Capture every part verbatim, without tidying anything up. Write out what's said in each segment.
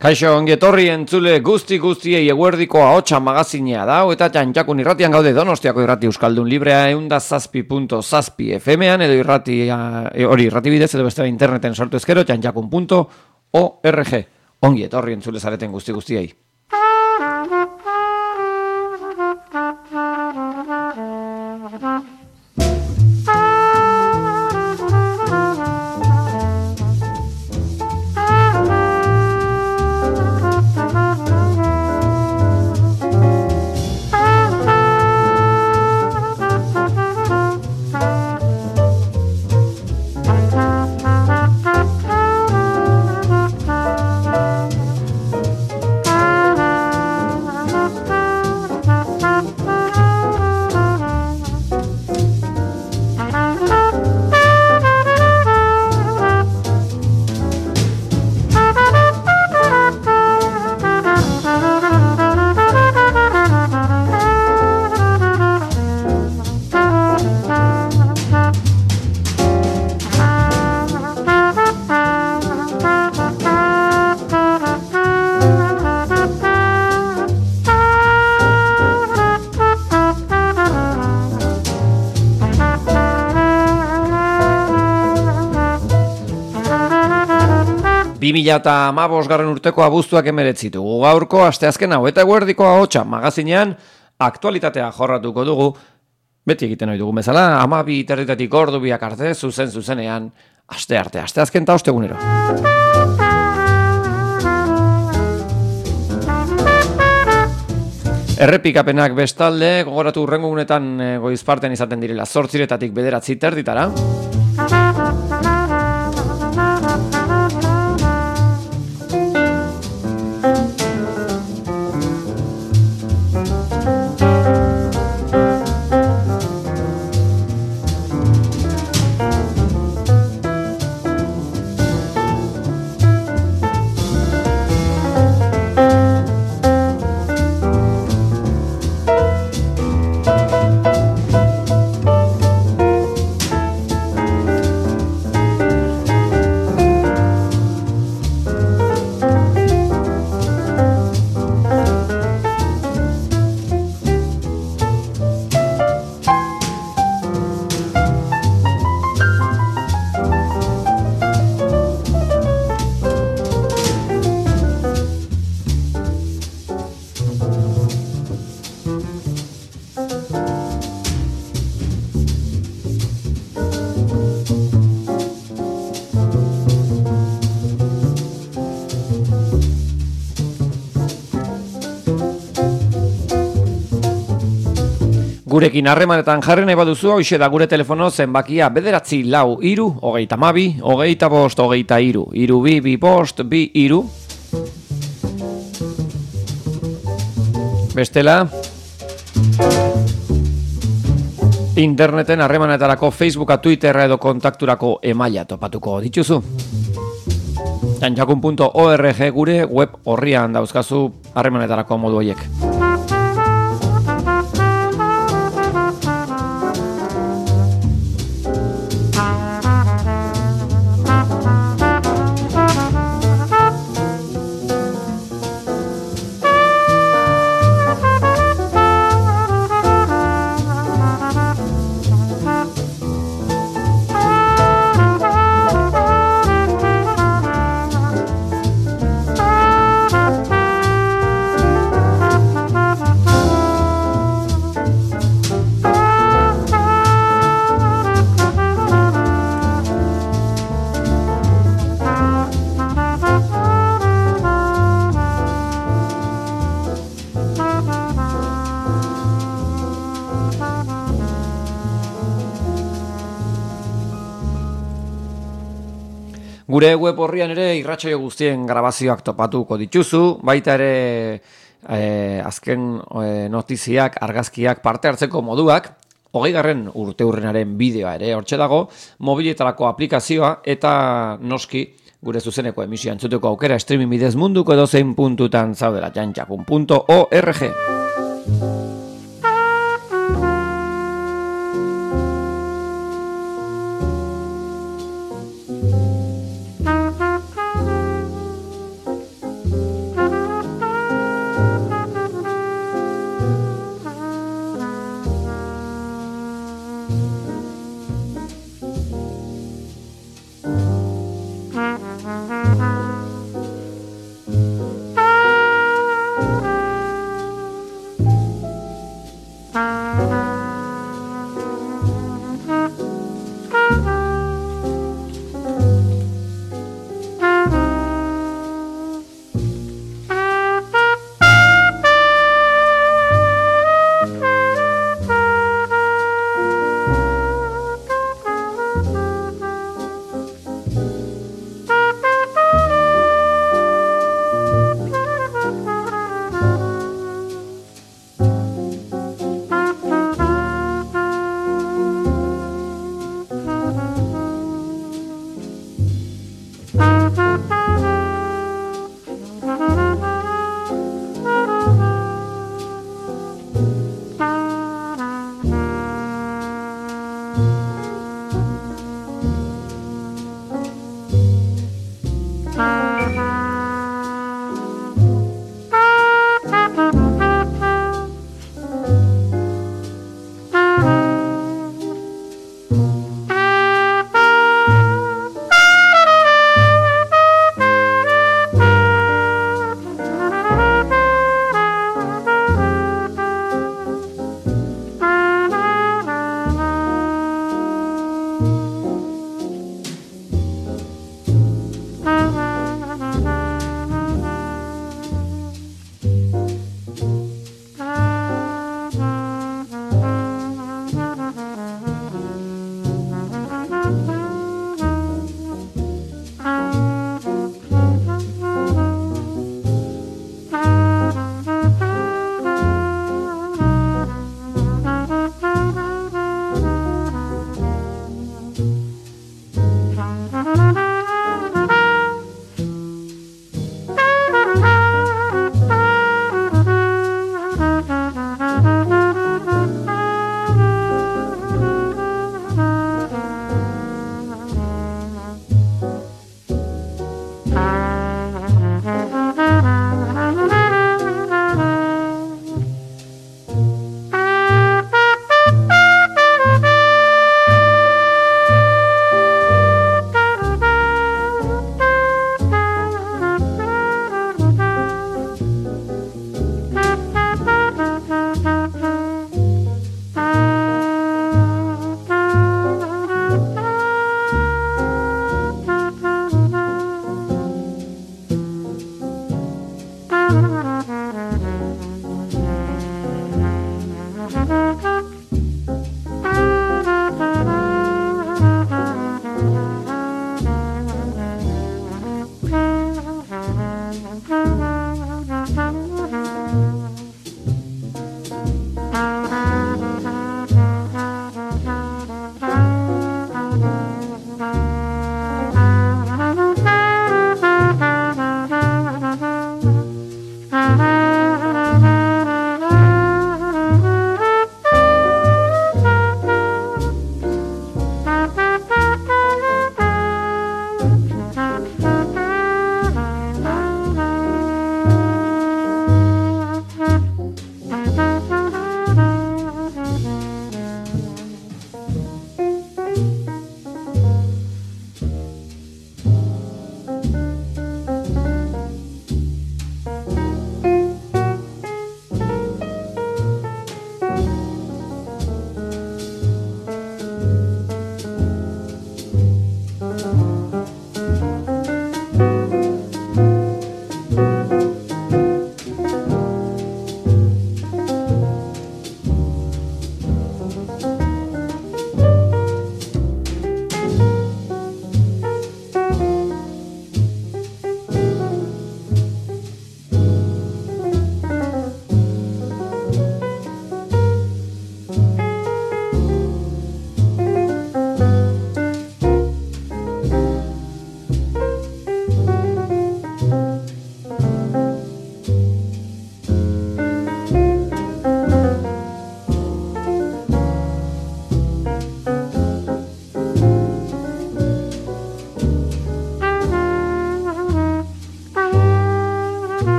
Kaixo, ongi etorri entzule guzti guztiei eguerdiko ahotsa magazinea da, eta Txantxakun irratian gaude Donostiako irrati euskaldun librea eunda zazpi punto zazpi F M-an edo irratia, hori irrati bidez edo bestela interneten sortu ezkero txantxakun punto org. Ongi etorri entzule zareten guzti guztiei. bi mila hamabost garren urteko abuztuak emeretzitu. Gaurko asteazken hau eta eguerdiko ahotsa magazinean aktualitatea jorratuko dugu. Beti egiten ohi dugu bezala, hamabi territatik ordu biak arte, zuzen zuzenean, aste arte, asteazken ta ostegunero. Errepikapenak bestalde, gogoratu hurrengo gunetan goizpartean izaten direla zortziretatik bederatzi terditara. Gurekin harremanetan jarri nahi baduzu, hoxe da gure telefono zenbakia bederatzi lau iru, hogeita mabi, hogeita bost, hogeita iru, iru bi, bi bost, bi iru. Bestela, interneten harremanetarako Facebooka, Twittera edo kontakturako emaila topatuko dituzu. txantxakun punto org gure web horrian dauzkazu harremanetarako modu horiek. Gure web horrian ere irratsaio guztien grabazioak topatuko dituzu, baita ere eh, azken eh, notiziak, argazkiak, parte hartzeko moduak, hogeigarren urteurrenaren bideoa ere hortxe dago, mobiletarako aplikazioa eta noski gure zuzeneko emisioa entzuteko aukera streaming bidez munduko edozein puntutan zaudela txantxakun punto org.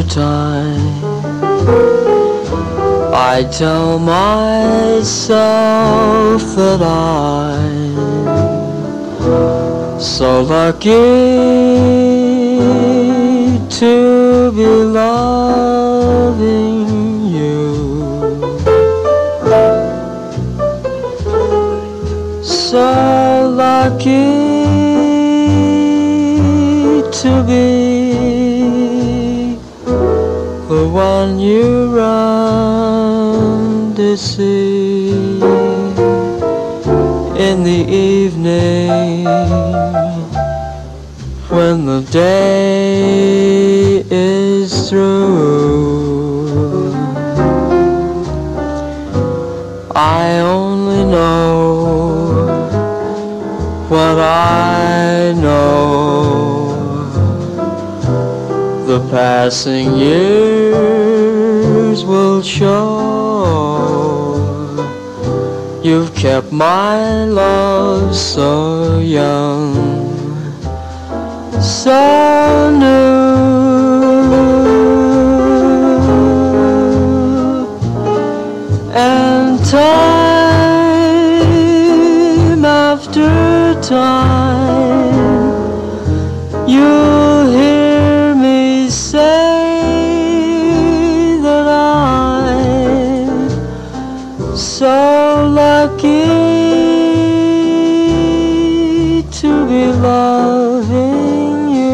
time, I tell myself that I'm so lucky to be loving you, so lucky to be the one you run to see in the evening when the day is through. I only know what I know. The passing years will show. You've kept my love so young, so new, and time after time you'll hear me say that I'm so lucky to be loving you.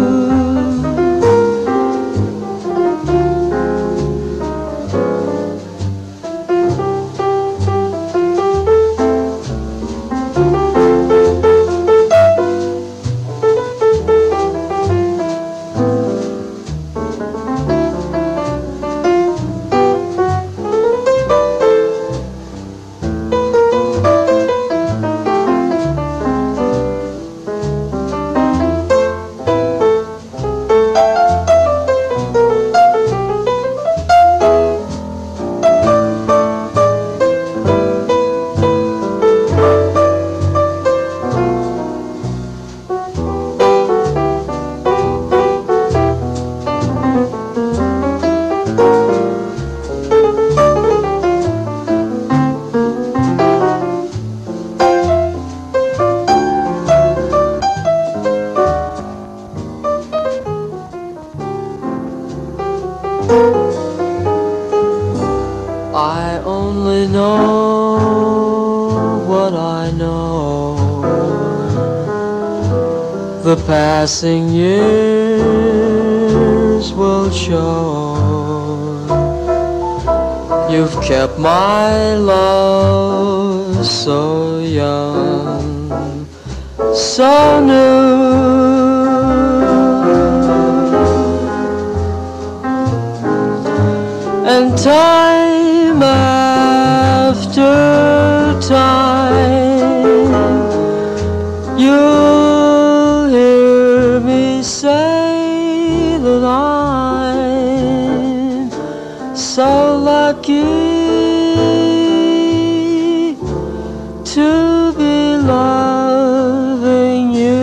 I only know what I know. The passing years will show. You've kept my love so young, so new, and time after time you'll hear me say that I'm so lucky to be loving you.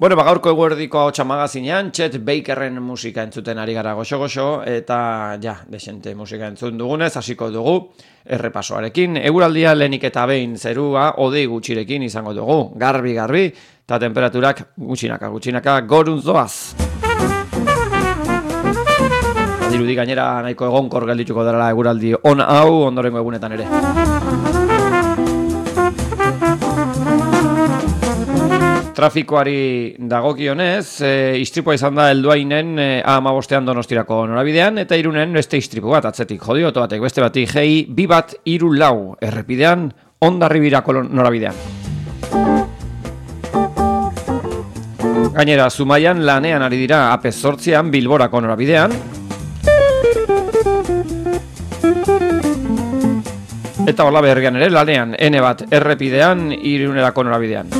Bueno, ba, gaurko eguerdiko ahotsa magazinean, Chet Bakerren musika entzuten ari gara goxo-goxo, eta ja, desente musika entzun dugunez, hasiko dugu errepasoarekin. Eguraldia lehenik eta behin zerua hodei gutxirekin izango dugu, garbi-garbi, eta temperaturak gutxinaka-gutxinaka goruntz doaz. Dirudi gainera nahiko egonkor geldituko dela eguraldi on hau ondorengo egunetan ere. Trafikoari dagokionez, e, istripua izan da helduainen e, A hamabostean Donostirako norabidean, eta Irunen beste istripu bat atzetik jodi oto batek beste bati gei bi bat hiru lau errepidean Hondarribirako norabidean. Gainera, Zumaian lanean ari dira A P zortzian Bilborako norabidean, eta hola bergean ere lanean N bat errepidean Irunerako norabidean.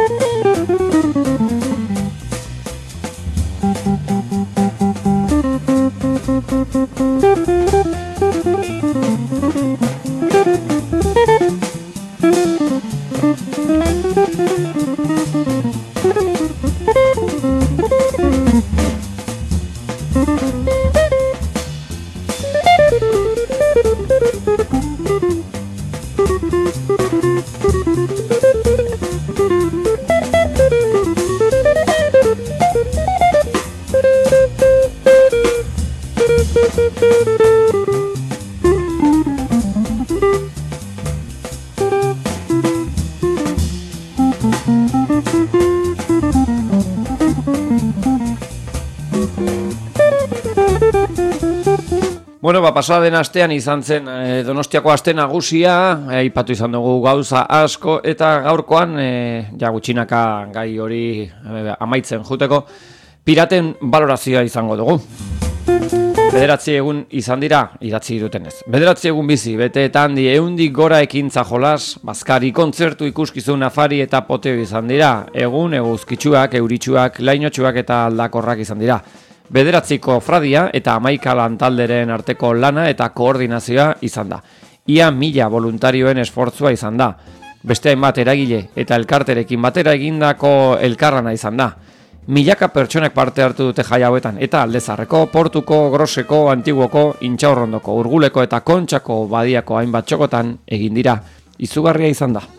Bueno, ba, pasaden astean izan zen e, Donostiako aste nagusia, aipatu izan dugu gauza asko, eta gaurkoan, e, ja gutxinaka gai hori e, amaitzen juteko, piraten balorazioa izango dugu. Bederatzi egun izan dira, idatzi dutenez. Bederatzi egun bizi, bete eta handi eundik gora ekintza jolas, bazkari, kontzertu, ikuskizun, afari eta poteo izan dira. Egun, eguzkitsuak, euritsuak, lainotsuak eta aldakorrak izan dira. Bederatziko fradia eta hamaika lantalderen arteko lana eta koordinazioa izan da. Ia mila voluntarioen esfortzua izan da. Beste hainbat eragile eta elkarterekin batera egindako elkarrana izan da. Milaka pertsonak parte hartu dute jai hauetan, eta Aldezarreko, Portuko, Groseko, Antiguoko, Intxaurrondoko, Urguleko eta Kontxako badiako hainbat txokotan egin dira. Izugarria izan da.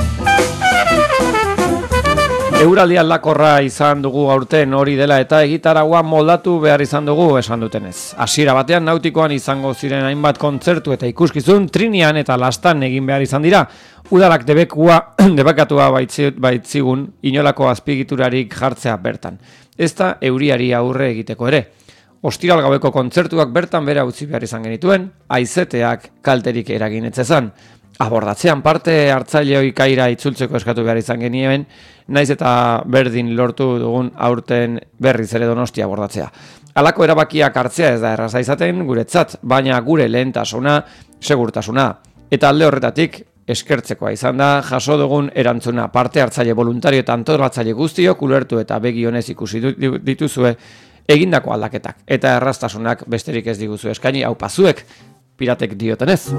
Euraldi aldakorra izan dugu aurten hori dela eta egitaragua moldatu behar izan dugu esan dutenez. Hasiera batean nautikoan izango ziren hainbat kontzertu eta ikuskizun Trinian eta Lastan egin behar izan dira. Udalak debekua, debekatua baitzigun inolako azpigiturarik jartzea bertan. Ez da euriari aurre egiteko ere. Ostiral gaueko kontzertuak bertan bera utzi behar izan genituen, haizeteak kalterik eragin etzezan. Abordatzean parte hartzaileoi kaira itzultzeko eskatu behar izan genien, naiz eta berdin lortu dugun aurten berriz ere Donostia abordatzea. Halako erabakiak hartzea ez da erraza izaten guretzat, baina gure lehentasuna segurtasuna. Eta alde horretatik eskertzekoa izan da jaso dugun erantzuna, parte hartzaile voluntario eta antolatzaile guztiok ulertu eta begionez ikusi dituzue egindako aldaketak. Eta erraztasunak besterik ez diguzu eskaini, hau pazuek piratek diotenez.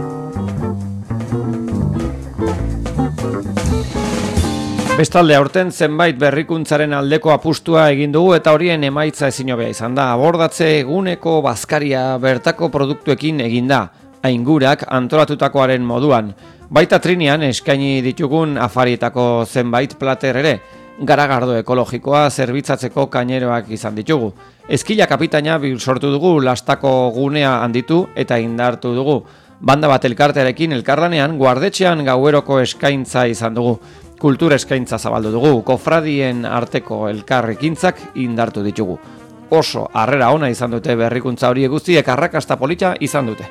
Bestalde, aurten zenbait berrikuntzaren aldeko apustua egin dugu eta horien emaitza ezin hobea izan da. Abordatze eguneko bazkaria bertako produktuekin egin da, aingurak antolatutakoaren moduan. Baita Trinian eskaini ditugun afarietako zenbait plater ere, garagardo ekologikoa zerbitzatzeko kaineroak izan ditugu. Eskila kapitaina sortu dugu, Lastako gunea handitu eta indartu dugu. Banda bat elkartearekin elkarlanean guardetxean gaueroko eskaintza izan dugu. Kultura eskaintza zabaldu dugu, kofradien arteko elkarrekintzak indartu ditugu. Oso harrera ona izan dute berrikuntza horiek guztiek arrakasta polita izan dute.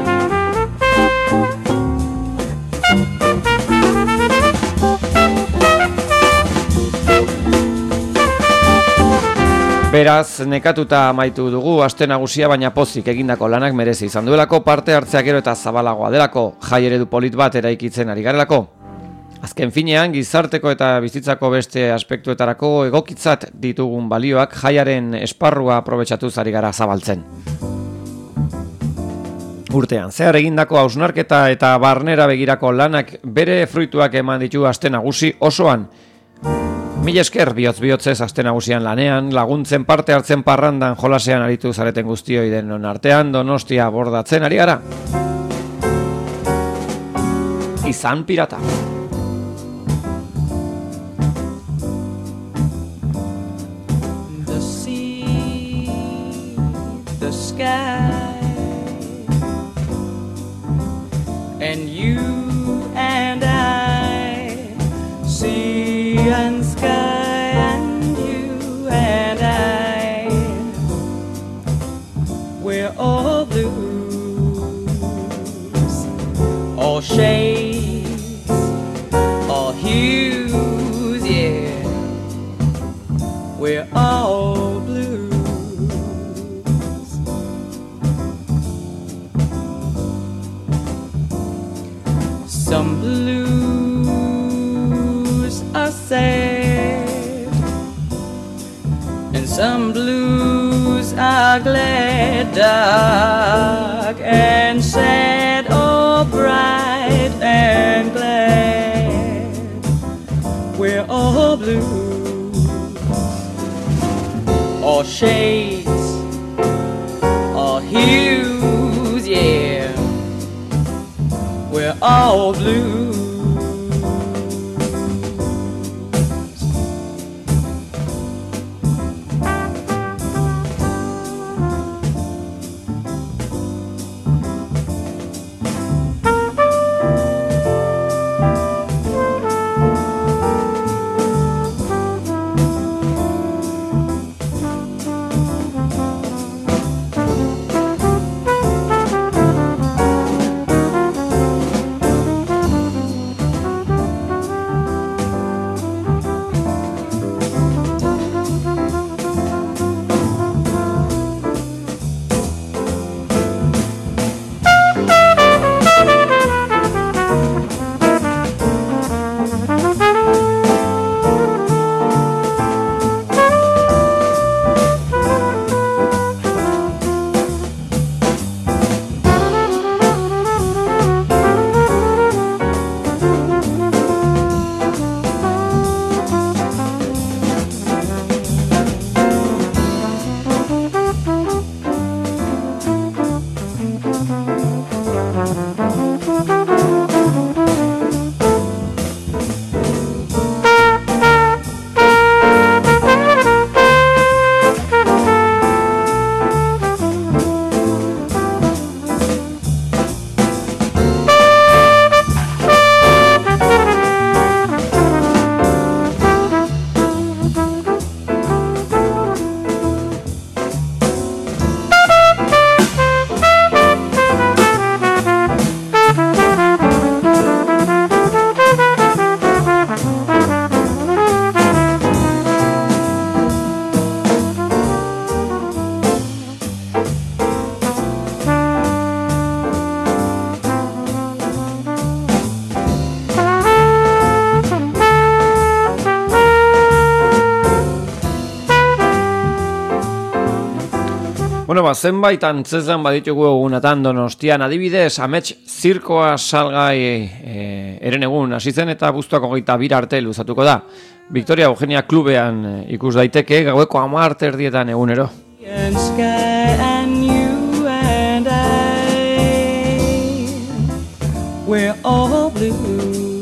Beraz, nekatuta amaitu dugu aste nagusia, baina pozik egindako lanak merezi izan duelako, parte hartzea gero eta zabalagoa delako, jai eredu polit bat eraikitzen ari garelako. Azken finean, gizarteko eta bizitzako beste aspektuetarako egokitzat ditugun balioak jaiaren esparrua aprobetxatuz ari gara zabaltzen. Urtean, zehar egindako hausnarketa eta barnera begirako lanak bere fruituak eman ditu aste nagusi osoan. Mila esker bihotz bihotzez aste nagusian lanean, laguntzen parte hartzen parrandan jolasean aritu zareten guztioi denon artean, Donostia bordatzen ari gara. Izan pirata. The sea, the sky, and you and I, sea and sky and you and I, we're all blues, all shades, all hues, yeah, we're all blues. Some blues are sad, and some blues are glad, dark and sad, or bright and glad. We're all blues, all shades, all hues, yeah, we're all blues. Bueno, ba, zenbait antzezlan baditugu egunatan Donostian, adibidez, amets zirkoa salgai e, eren egun hasi zen eta abuztuak hogeita bir arte luzatuko da. Victoria Eugenia klubean e, ikus daiteke gaueko hamar erdietan egunero. And sky and you and I, we're all blues,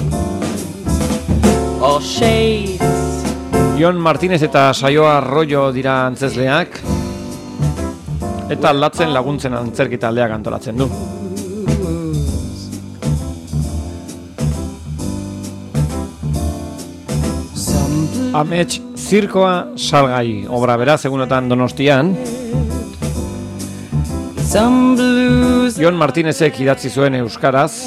all shades. Jon Martinez eta Saioa Arroyo dira antzezleak, eta aldatzen laguntzen antzerki taldeak antolatzen du. Amets zirkoa salgai, obra beraz egunotan Donostian. Jon Martinezek idatzi zuen euskaraz.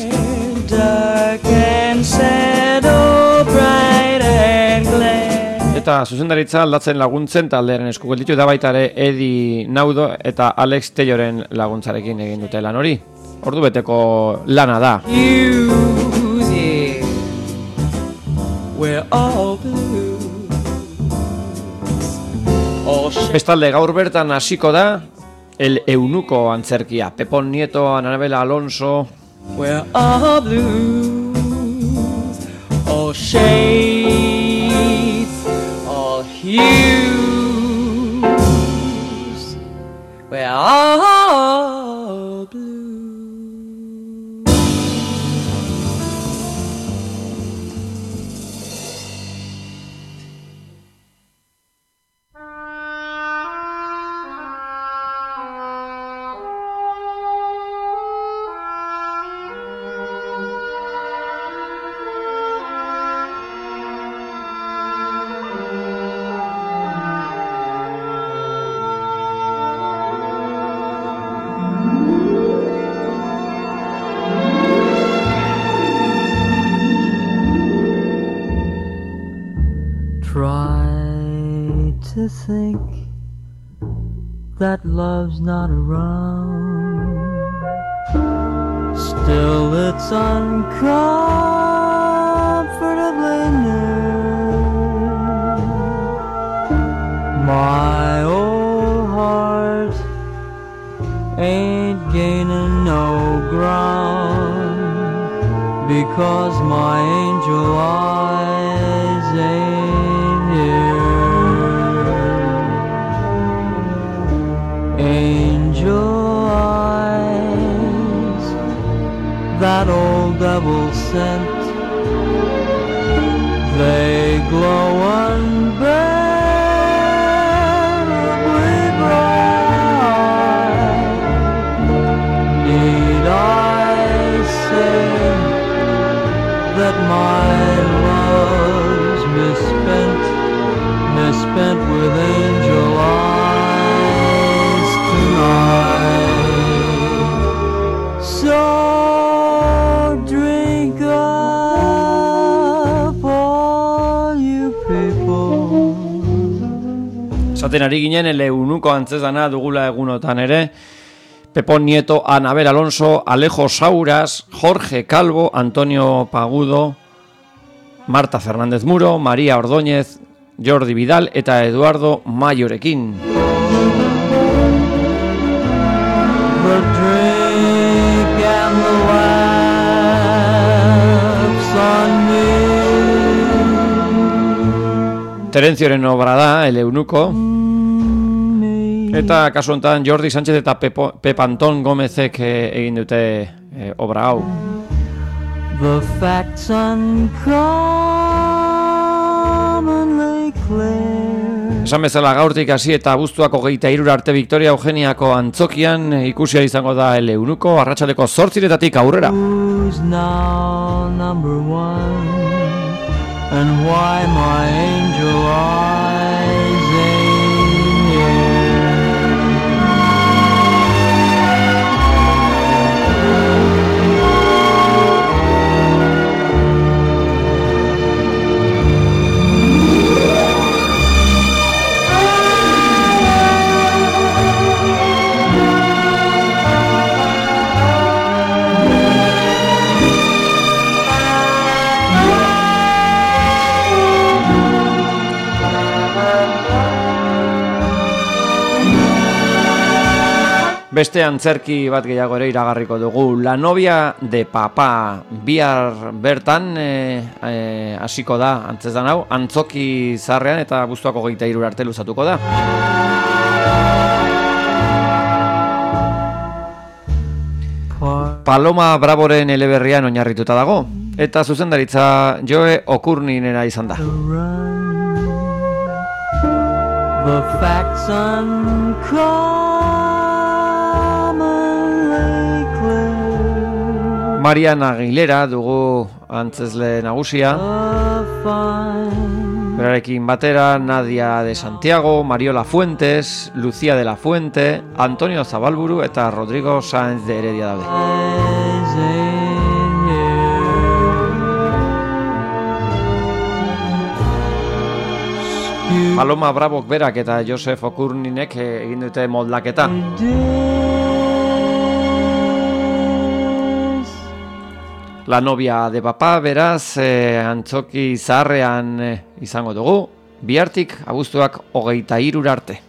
Eta zuzendaritza aldatzen laguntzen taldearen esku gelditu da baita ere Edi Naudo eta Alex Telloren laguntzarekin egin dute lan hori. Ordu beteko lana da. Bestalde gaur bertan hasiko da El Eunuko antzerkia. Pepon Nieto, Anabela Alonso. We're all blues, all shades. confused. We're all blue. To think that love's not around, still it's uncomfortably near. My old heart ain't gaining no ground, because my angel eyes ain't here. Angel eyes, that old devil sent, they glow unbearably bright. Need I say that my love's misspent, misspent with angel eyes tonight? So drink up, all you people. Zaten ari ginen eleunuko antzezana dugula egunotan ere. Pepo Nieto, Anabel Alonso, Alejo Sauras, Jorge Calvo, Antonio Pagudo, Marta Fernández Muro, María Ordóñez, Jordi Vidal eta Eduardo Mayorekin. The drink and the laughs on me. Terencioren obra da, el eunuko. Eta kasu honetan Jordi Sánchez eta Pepo, Pep Anton Gomezek eh, egin dute eh, obra hau. The facts uncommonly clear. Esan bezala gaurtik hasi eta abuztuak hogeita hirura arte Victoria Eugeniako antzokian eh, ikusia izango da el eunuko arratsaldeko zortziretatik aurrera. Who's now number one, and why my angel eyes ain't here. Beste antzerki bat gehiago ere iragarriko dugu. La novia de papá. Bihar bertan eh, hasiko eh, da antzezan hau. Antzoki zarrean eta abuztuak hogeita hiru arte luzatuko da. Paloma Bravoren eleberrian oinarrituta dago. Eta zuzendaritza Joe Okurninena izan da. The facts uncommonly clear. Marian Aguilera dugu antzezle nagusia. Berarekin batera Nadia de Santiago, Mariola Fuentes, Lucía de la Fuente, Antonio Zabalburu eta Rodrigo Sáenz de Heredia daude. Paloma Bravok berak eta Josef Okurninek egin dute moldaketa. La novia de papá, beraz, eh, antzoki zaharrean eh, izango dugu, bihartik abuztuak hogeita hirura arte.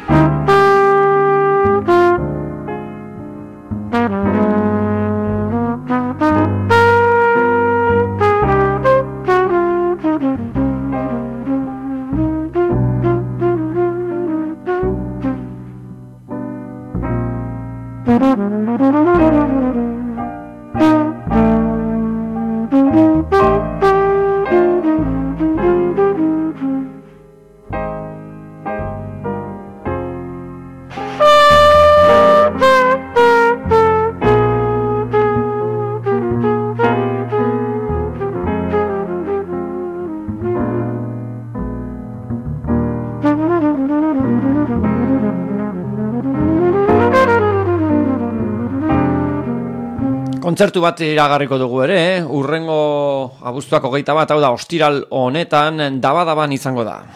Kontzertu bat iragarriko dugu ere, eh? Urrengo abuztuak hogeita bat, hau da, ostiral honetan daba-daban izango da.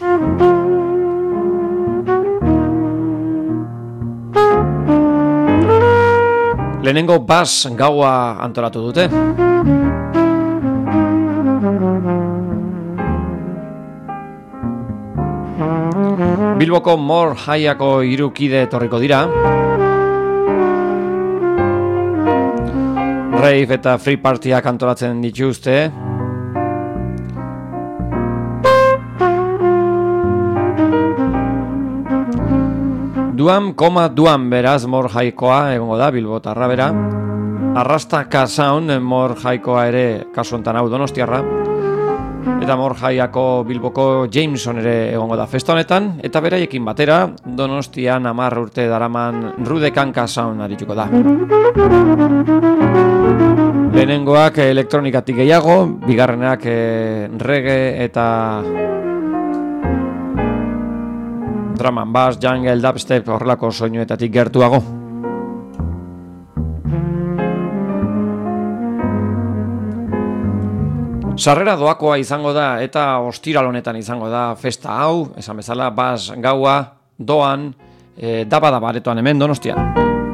Lehenengo bas gaua antolatu dute. Bilboko More Highako hiru kide etorriko dira. Rave eta free partyak antolatzen dituzte. Duam, koma, duam, beraz, More Highkoa egongo da, Bilbotarra bera. Arrasta K-Sound, More Highkoa ere, kasu honetan hau Donostiarra. Eta More Highako Bilboko Jameson ere egongo da festa honetan. Eta beraiekin batera, Donostian hamar urte daraman Rudekan K-Sound arituko da. Lehenengoak elektronikatik gehiago, bigarrenak eh, reggae eta drum and bass, jungle, dubstep horrelako soinuetatik gertuago. Sarrera doakoa izango da eta ostiral honetan izango da festa hau, esan bezala bass gaua doan e, daba-daba aretoan hemen Donostian.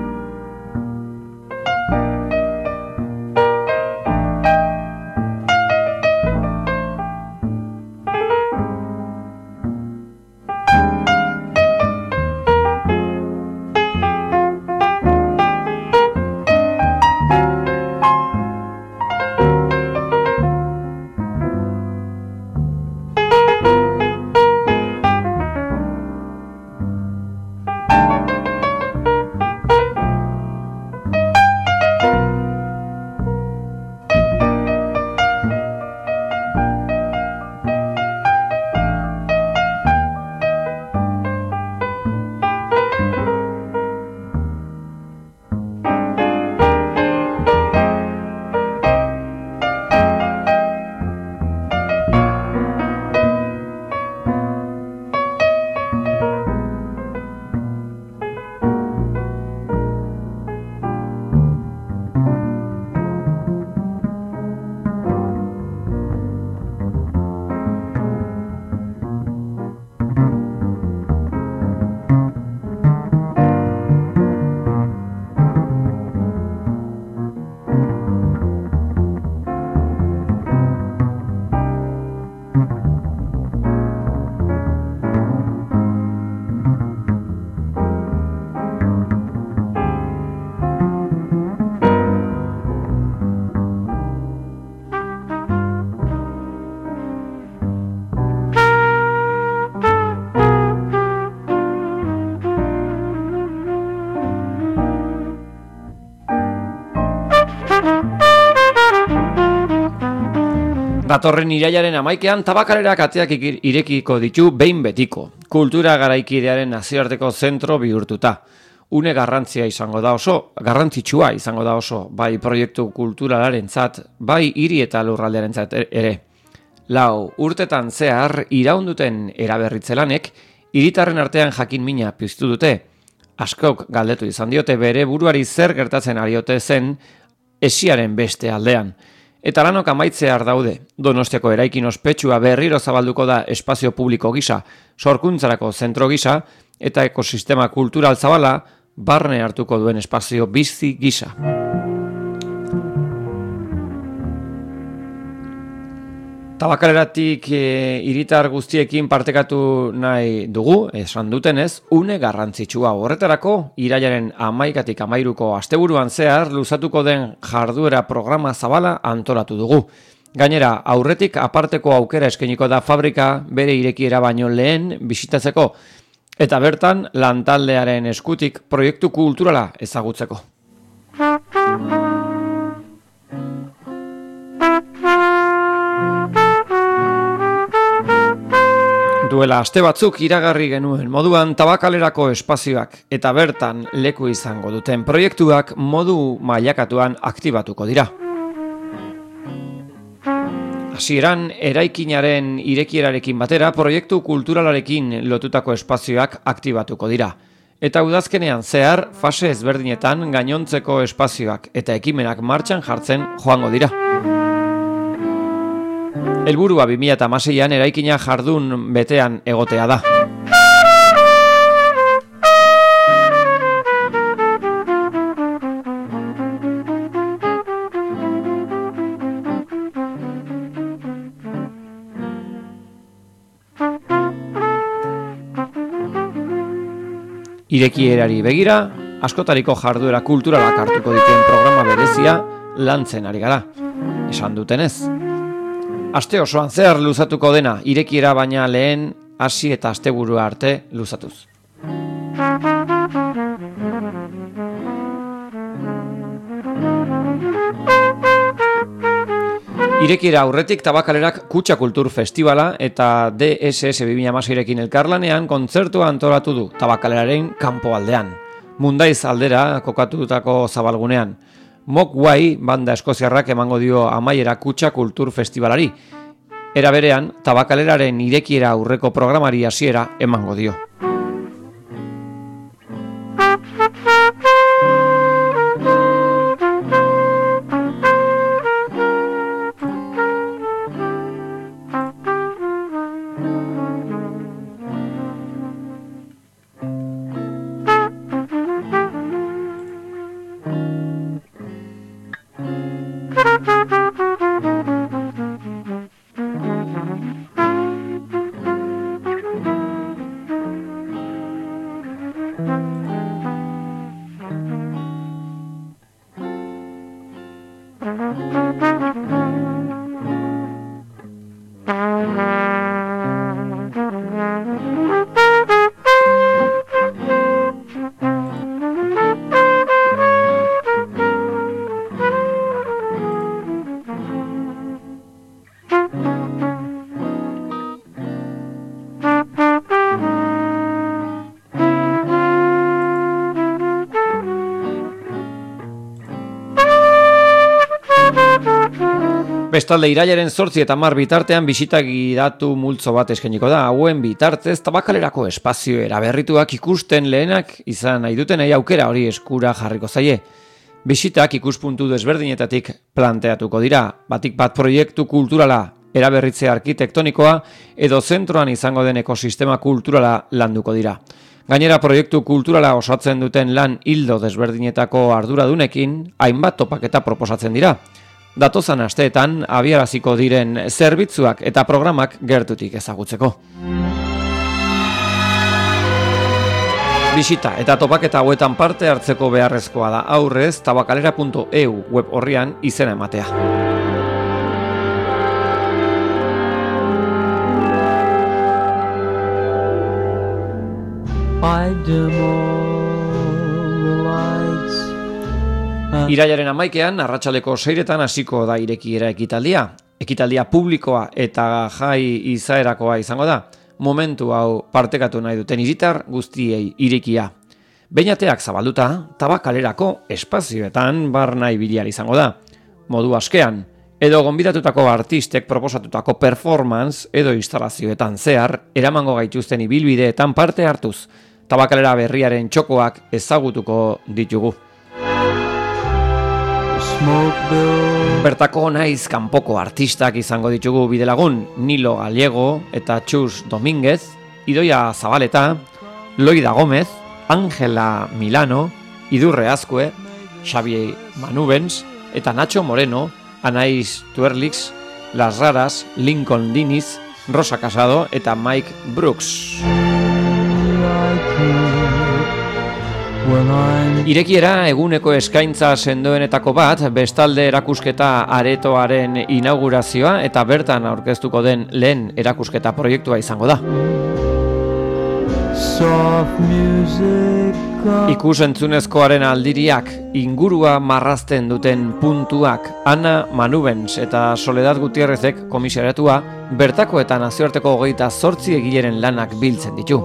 Datorren irailaren amaikean tabakalerak ateak irekiko ditu behin betiko. Kultura garaikidearen nazioarteko zentro bihurtuta. Une garrantzia izango da oso, garrantzitsua izango da oso, bai proiektu kulturalarentzat, bai hiri eta lurraldearentzat ere. Lau, urtetan zehar iraunduten eraberritzelanek, hiritarren artean jakin mina piztu dute. Askok galdetu izan diote bere buruari zer gertatzen ariote zen esiaren beste aldean. Eta lanok amaitzear daude, Donostiako eraikin ospetsua berriro zabalduko da espazio publiko gisa, sorkuntzarako zentro gisa, eta ekosistema kultural zabala barne hartuko duen espazio bizi gisa. Tabakaleratik e, hiritar guztiekin partekatu nahi dugu, esan dutenez, une garrantzitsua. Horretarako, irailaren hamaikatik hamairuko asteburuan zehar luzatuko den jarduera programa zabala antolatu dugu. Gainera, aurretik aparteko aukera eskainiko da fabrika bere irekiera baino lehen bisitatzeko, eta bertan lantaldearen eskutik proiektu kulturala ezagutzeko. Duela aste batzuk iragarri genuen moduan tabakalerako espazioak eta bertan leku izango duten proiektuak modu mailakatuan aktibatuko dira. Hasieran eraikinaren irekierarekin batera proiektu kulturalarekin lotutako espazioak aktibatuko dira. Eta udazkenean zehar fase ezberdinetan gainontzeko espazioak eta ekimenak martxan jartzen joango dira. Helburua bi mila hamaseian eraikina jardun betean egotea da. Irekierari begira, askotariko jarduera kulturalak hartuko dituen programa berezia lantzen ari gara. Esan dutenez. Aste osoan zehar luzatuko dena, irekiera baina lehen hasi eta asteburua arte luzatuz. Irekiera aurretik Tabakalerak Kutxa Kultur Festivala eta D S S bi mila hamaseirekin elkarlanean kontzertua antolatu du Tabakaleraren kanpoaldean. Mundaiz aldera kokatutako zabalgunean. Mogwai banda eskoziarrak emango dio amaiera Kutxa Kultur Festivalari. Era berean, Tabakaleraren irekiera aurreko programari hasiera emango dio. Bestalde irailaren zortzi eta hamar bitartean bisita gidatu multzo bat eskainiko da. Hauen bitartez Tabakalerako espazio eraberrituak ikusten lehenak izan nahi dutenei aukera hori eskura jarriko zaie. Bisitak ikuspuntu desberdinetatik planteatuko dira. Batik bat proiektu kulturala, eraberritze arkitektonikoa edo zentroan izango den ekosistema kulturala landuko dira. Gainera proiektu kulturala osatzen duten lan hildo desberdinetako arduradunekin hainbat topaketa proposatzen dira. Datozan asteetan abiaraziko diren zerbitzuak eta programak gertutik ezagutzeko. Bisita eta topaketa hauetan parte hartzeko beharrezkoa da aurrez tabakalera puntu e u web orrian izena ematea. Irailaren hamaikean, arratsaldeko seiretan hasiko da irekiera ekitaldia. Ekitaldia publikoa eta jai izaerakoa izango da. Momentu hau partekatu nahi duten hiritar guztiei irekia. Beinateak zabalduta, Tabakalerako espazioetan barna ibilia izango da. Modu askean, edo gonbidatutako artistek proposatutako performance edo instalazioetan zehar, eramango gaituzten ibilbideetan parte hartuz. Tabakalera berriaren txokoak ezagutuko ditugu. Bertako naiz kanpoko artistak izango ditugu bidelagun Nilo Gallego eta Txus Domínguez, Idoia Zabaleta, Loida Gómez, Ángela Milano, Idurre Azkue, Xavi Manubens eta Nacho Moreno, Anaiz Tuerlix, Las Raras, Lincoln Diniz, Rosa Casado eta Mike Brooks. Irekiera eguneko eskaintza sendoenetako bat, bestalde erakusketa aretoaren inaugurazioa eta bertan aurkeztuko den lehen erakusketa proiektua izango da. Ikus-entzunezkoaren aldiriak, ingurua marrazten duten puntuak, Ana Manubens eta Soledad Gutierrezek komisariatua, bertako eta nazioarteko hogeita zortzi egileren lanak biltzen ditu.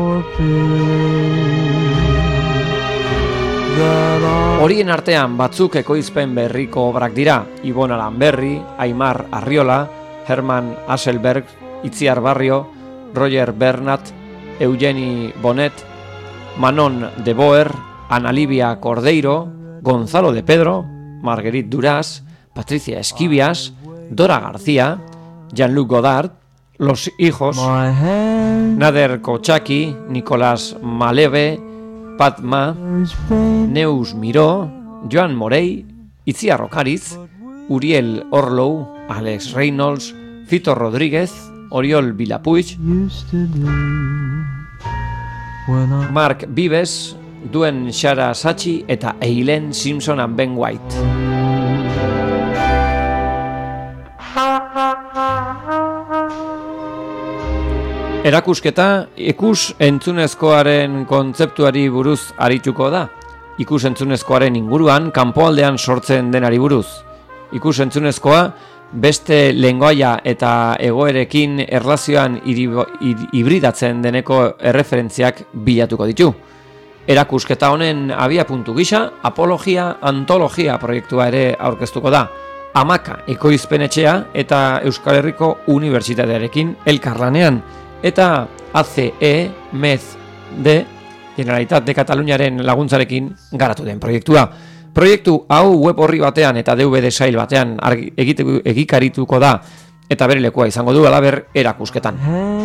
Horien artean batzuk ekoizpen berriko obrak dira, Ibon Aranberri, Aimar Arriola, Herman Hasselberg, Itziar Barrio, Roger Bernat, Eugeni Bonet, Manon de Boer, Ana Livia Cordeiro, Gonzalo de Pedro, Marguerite Duras, Patricia Esquivias, Dora García, Jean-Luc Godard, Los Hijos, Nader Kochaki, Nicolás Maleve, Patma, Neus Miró, Joan Morey, Itziar Rocariz, Uriel Orlou, Alex Reynolds, Fito Rodríguez, Oriol Vilapuig, Mark Vives, Duen Shara Sachi eta Eileen Simpson and Ben White. Erakusketa ikus entzunezkoaren kontzeptuari buruz arituko da. Ikus entzunezkoaren inguruan kanpoaldean sortzen denari buruz. Ikus entzunezkoa beste lengoaia eta egoerekin erlazioan hibridatzen deneko erreferentziak bilatuko ditu. Erakusketa honen abiapuntu gisa, Apologia Antologia proiektua ere aurkeztuko da. Amaka ekoizpenetxea eta Euskal Herriko Unibertsitatearekin elkarlanean, eta A C E, M E Z D, Generalitat de Kataluniaren laguntzarekin garatu den proiektua. Proiektu hau web horri batean eta D V D sail batean egikarituko da eta bere lekua izango du halaber erakusketan.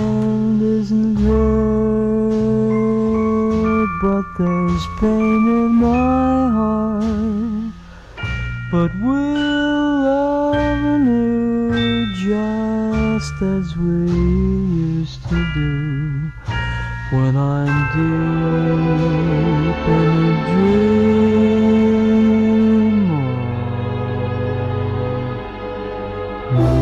But there's pain in my heart, but we'll love anew just as we used to do when I'm deep in a dream of you.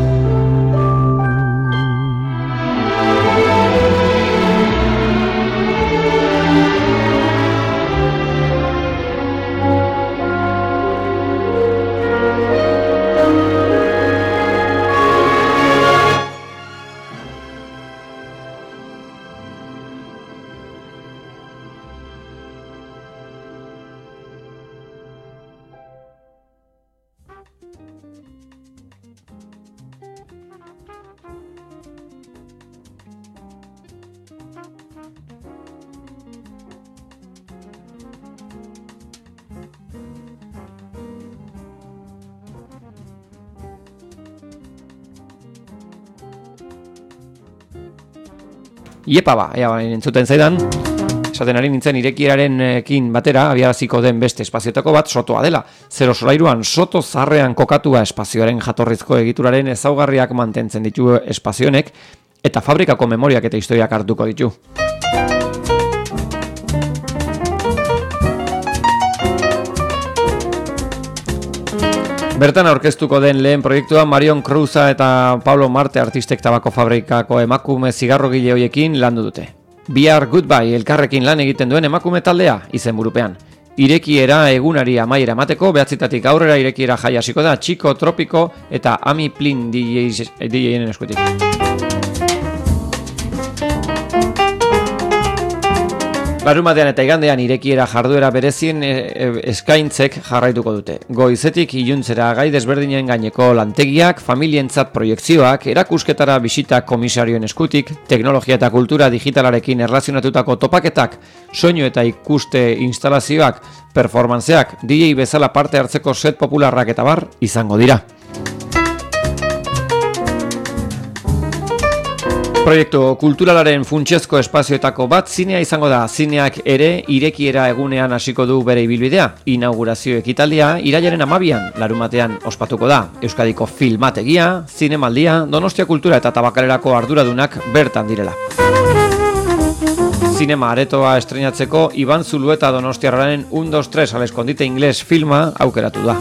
Iepa ba, ea ba, entzuten zaidan, esaten ari nintzen irekierarekin batera abiaraziko den beste espazioetako bat sotoa dela. Zero solairuan soto zarrean kokatua espazioaren jatorrizko egituraren ezaugarriak mantentzen ditu espazionek eta fabrikako memoriak eta historiak hartuko ditu. Bertan aurkeztuko den lehen proiektua Marion Cruza eta Pablo Marte artistek tabako fabrikako emakume zigarrogile hoiekin landu dute. Bihar Goodbye elkarrekin lan egiten duen emakume taldea izenburupean. Irekiera egunari amaiera emateko behatzitatik aurrera irekiera jai hasiko da Chico Tropiko eta Ami Plin D J-en eskutik. Larunbatean eta igandean irekiera jarduera berezien eskaintzek jarraituko dute. Goizetik iluntzera gai desberdinen gaineko lantegiak, familientzat proiektzioak, erakusketara bisita komisarioen eskutik, teknologia eta kultura digitalarekin erlazionatutako topaketak, soinu eta ikuste instalazioak, performanceak, D J bezala parte hartzeko set popularrak eta bar izango dira. Proiektu kulturalaren funtsezko espazioetako bat zinea izango da. Zineak ere irekiera egunean hasiko du bere ibilbidea. Inaugurazio ekitaldia irailaren hamabian larumatean ospatuko da. Euskadiko filmategia, zinemaldia, Donostia Kultura eta Tabakalerako arduradunak bertan direla. Zinema aretoa estrenatzeko Iban Zulueta Donostiarraren un, dos, tres al escondite ingles filma aukeratu da.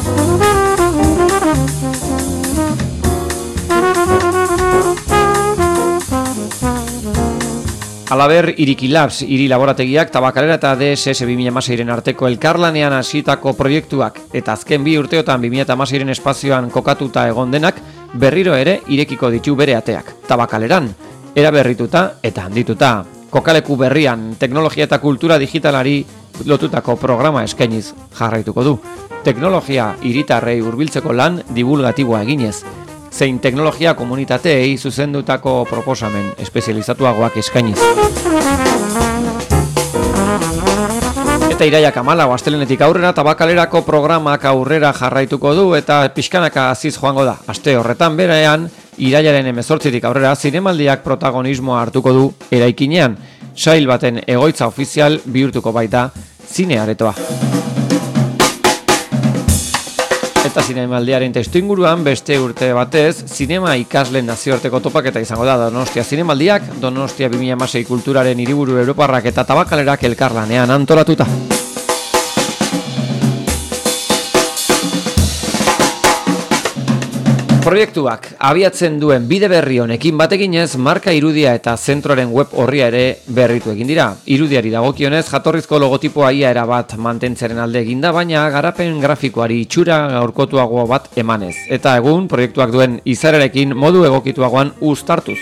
Alaber, Iriki Labs, hiri laborategiak, Tabakalera eta D S S bi mila hamaseiren arteko elkarlanean hasitako proiektuak eta azken bi urteotan bi mila hamaseiren espazioan kokatuta egon denak berriro ere irekiko ditu bere ateak. Tabakaleran, eraberrituta eta handituta. Kokaleku berrian, teknologia eta kultura digitalari lotutako programa eskainiz jarraituko du. Teknologia hiritarrei hurbiltzeko lan divulgatiboa eginez. Zein teknologia komunitateei zuzendutako proposamen espezializatuagoak eskainiz. Eta iraiak hamalau astelenetik aurrera Tabakalerako programak aurrera jarraituko du eta pixkanaka aziz joango da. Aste horretan berean, irailaren hemezortzitik aurrera zinemaldiak protagonismoa hartuko du eraikinean. Sail baten egoitza ofizial bihurtuko baita zine aretoa. Eta zinemaldiaren testuinguruan beste urte batez, zinema ikasleen nazioarteko topaketa izango da Donostia Zinemaldiak, Donostia bi mila hamasei kulturaren hiriburu europarrak eta Tabakalerak elkarlanean antolatuta. Proiektuak abiatzen duen bide berri honekin bateginez, marka irudia eta zentroaren web orria ere berritu egin dira. Irudiari dagokionez, jatorrizko logotipoa ia erabat mantentzearen alde eginda, baina garapen grafikoari itxura gaurkotuago bat emanez. Eta egun, proiektuak duen izarerekin modu egokituagoan uztartuz.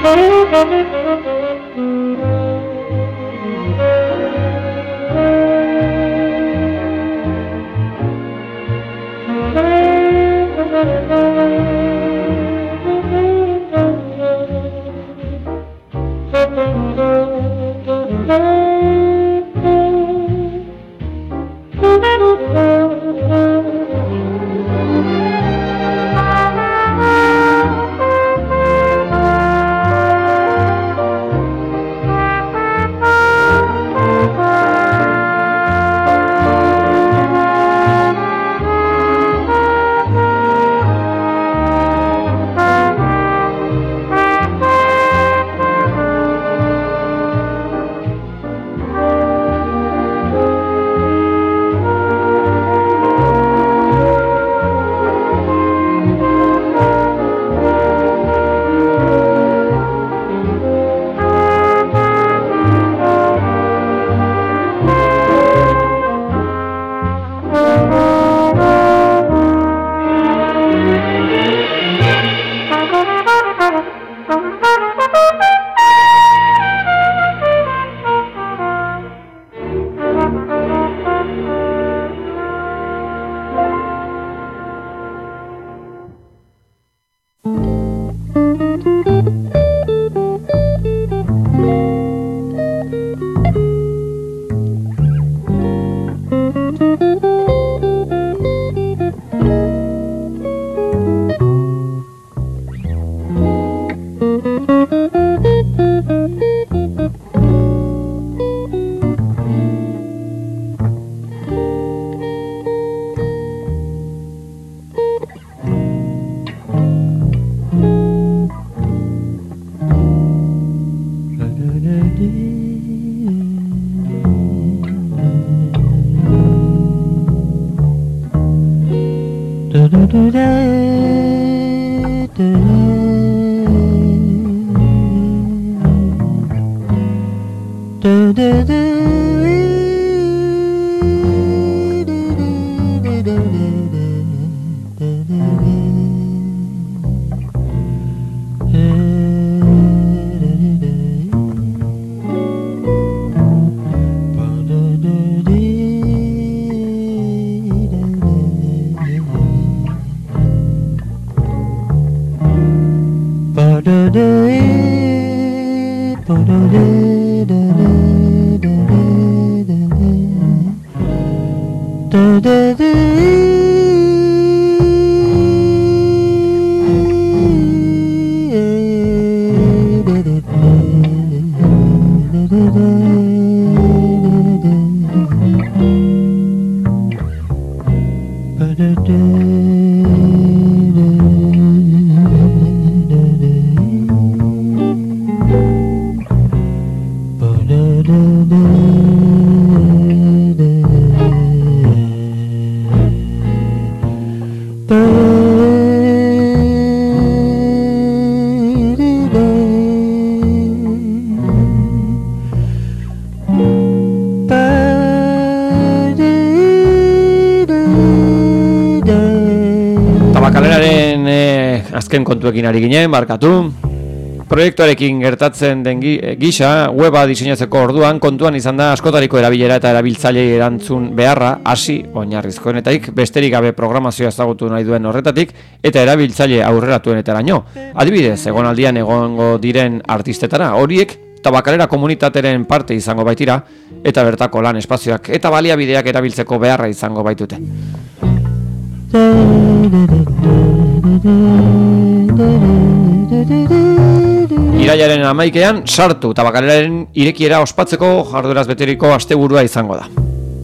Azken kontuekin ari ginen, barkatu. Proiektuarekin gertatzen den gisa, weba diseinatzeko orduan kontuan izan da askotariko erabilera eta erabiltzailei erantzun beharra hasi oinarrizkoenetaik, besterik gabe programazioa ezagutu nahi duen horretatik eta erabiltzaile aurreratuenetaraino. Adibidez, egonaldian egongo diren artistetara, horiek Tabakalera komunitateren parte izango baitira eta bertako lan espazioak eta baliabideak erabiltzeko beharra izango baitute. Irailaren hamaikean sartu Tabakaleraren irekiera ospatzeko jardueraz beteriko asteburua izango da.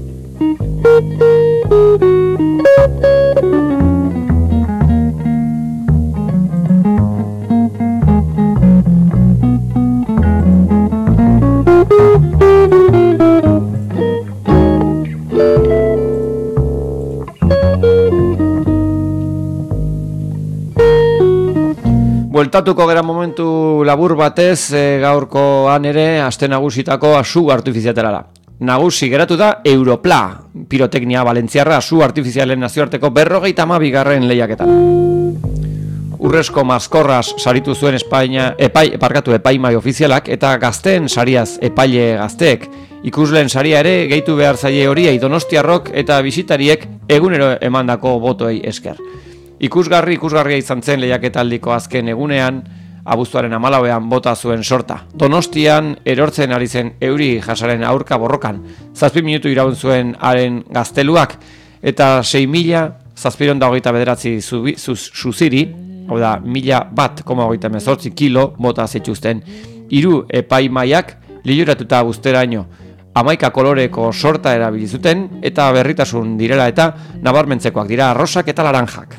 Bueltatuko gara momentu labur batez e, gaurkoan ere aste nagusitako asu artifizialela. Nagusi geratu da Europla, piroteknia valentziarra asu artifizialen nazioarteko berrogeita hamabigarren lehiaketan. urrezko maskorraz saritu zuen Espainia, epai, parkatu epaimai ofizialak eta gazteen sariaz epaile gazteek. Ikusleen saria ere gehitu behar zaie horiei donostiarrok eta bisitariek egunero emandako botoei esker. Ikusgarri ikusgarria izan zen lehiaketaldiko azken egunean, abuztuaren hamalauean bota zuen sorta. Donostian erortzen ari zen euri jasaren aurka borrokan, zazpi minutu iraun zuen haren gazteluak, eta sei mila zazpiron da hogeita bederatzi zuziri, hau da, mila bat koma hogeita mezortzi kilo bota zituzten. Hiru epaimaiak liluratuta buzteraino hamaika koloreko sorta erabilizuten eta berritasun direla eta nabarmentzekoak dira arrosak eta laranjak.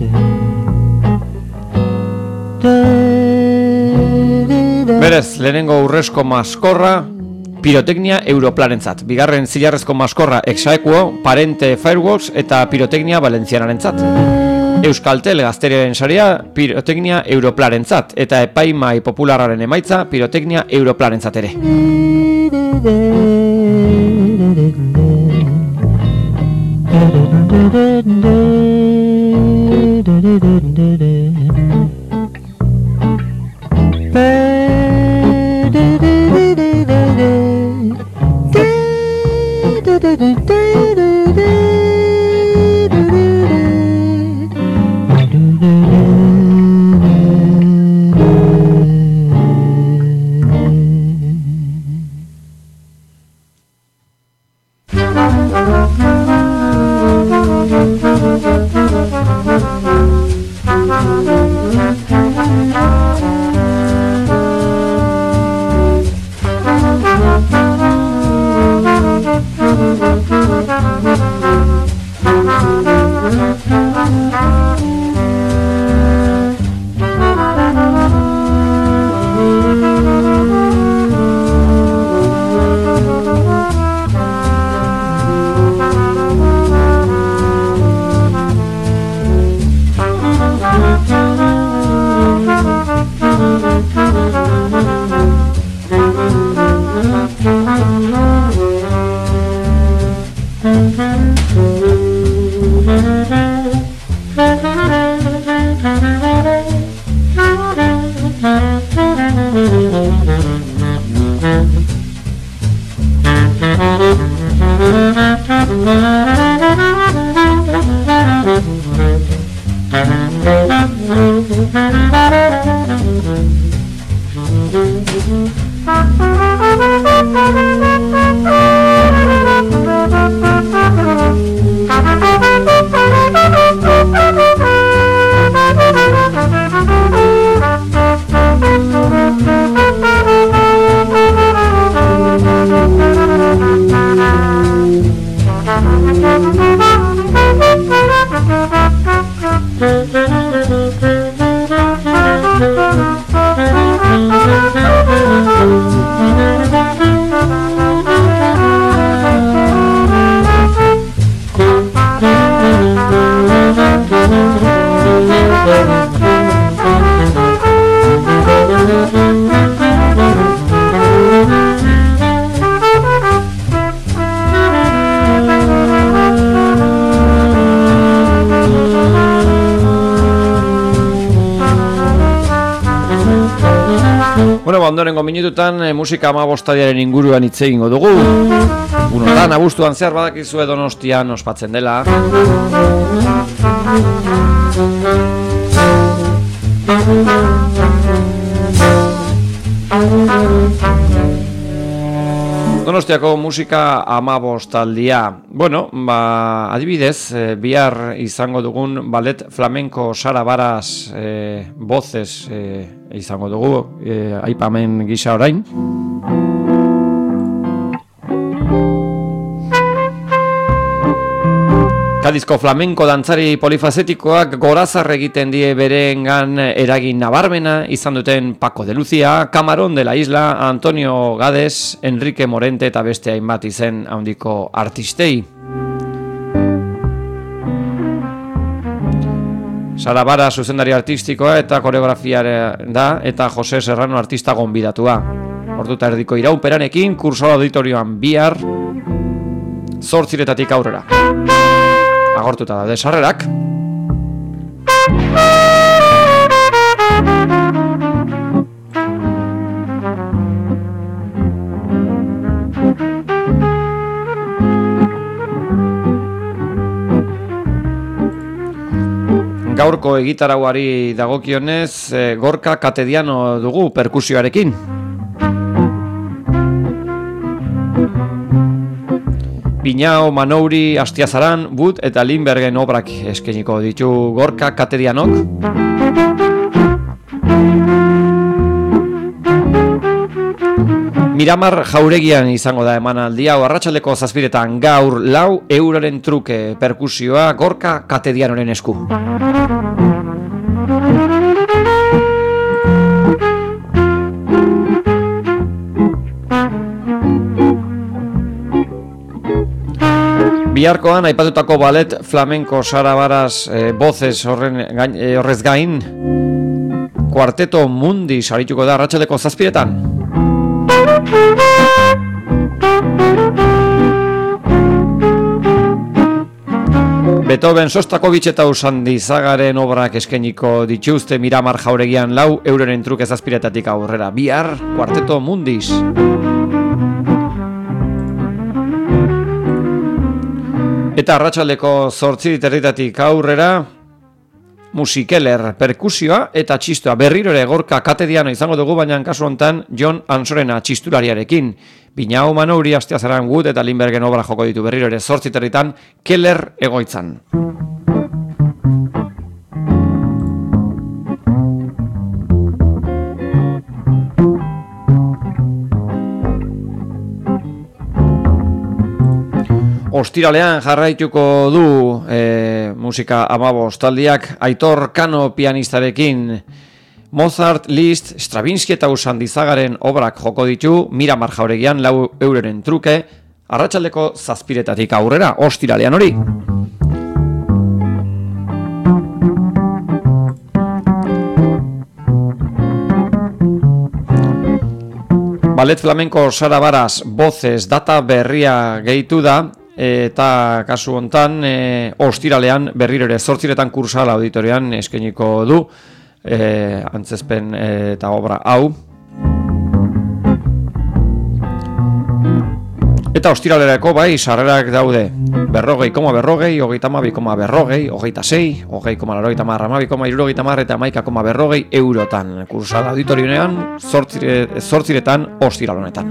Berez, lehenengo urrezko maskorra Piroteknia Europlarentzat. Bigarren zilarrezko maskorra Exaequo, Parente Fireworks eta Piroteknia Valentzianarentzat. Euskaltel gazteriaren saria Piroteknia Europlarentzat eta epaimai popularraren emaitza Piroteknia Europlarentzat ere. Ondorengo minututan e, musika amabostadiaren inguruan hitz egingo dugu. Unotan, abuztuan zehar badakizue Donostian ospatzen dela. Donostiako musika amabostaldia. Bueno, ba, adibidez, e, bihar izango dugun ballet flamenko Sara Baras e, voces e, izango dugu, e, aipamen gisa orain. Kadizko flamenko dantzari polifazetikoak gorazar egiten die berengan eragin nabarmena izan duten Paco de Lucia, Camarón de la Isla, Antonio Gades, Enrique Morente eta beste hainbat izen handiko artistei. Sara Bara zuzendari artistikoa eta koreografiara da eta Jose Serrano artista gonbidatua. Orduta erdiko irauperanekin kurso auditorioan bihar zortziretatik aurrera. Agortuta da desarrerak. gaurko egitarauari dagokionez, e, Gorka Katediano dugu perkusioarekin. Piñao, Manouri, Astiazaran, Wood eta Lindbergen obrak eskainiko ditu Gorka Katedianok. Miramar Jauregian izango da emanaldia, arratsaldeko zazpiretan gaur lau euroren truke perkusioa Gorka Katedianoren esku. Biharkoan aipatutako ballet flamenko sarabaraz e, voces horren gain, e, horrez gain Kuarteto Mundi sarituko da arratsaldeko zazpiretan. Beethoven, Sostakovich eta Usandizagaren obrak eskainiko dituzte Miramar Jauregian lau euroren truke zazpiretatik aurrera. Bihar Kuarteto Mundis. Eta arratsaldeko zortzi territatik aurrera musikeler, perkusioa eta txistoa. Berriro ere Gorka Katediano izango dugu, baina kasu honetan Jon Ansorena txistulariarekin. Piñao, Manouri, Astiazaran, Wood eta Lindbergen obra joko ditu berriro ere zortzi territan Keller egoitzan. Ostiralean jarraituko du e, musika amabost taldiak Aitor Kano pianistarekin. Mozart, Liszt, Stravinsky eta Usandizagaren obrak joko ditu Miramar Jauregian lau euroren truke arratsaldeko zazpiretatik aurrera, ostiralean hori. Ballet flamenko sarabaraz voces data berria gehitu da, eta kasu hontan e, ostiralean berriro ere zortziretan kursal auditorian eskainiko du e, antzezpen e, eta obra hau. Eta ostiralerako bai sarrerak daude berrogei koma berrogei, hogeita hamabi koma berrogei, hogeita sei, hogei koma laurogeita hamar, hamabi koma hirurogeita hamar eta hamaika koma berrogei eurotan kursal auditorionean zortzire, zortziretan ostiral honetan.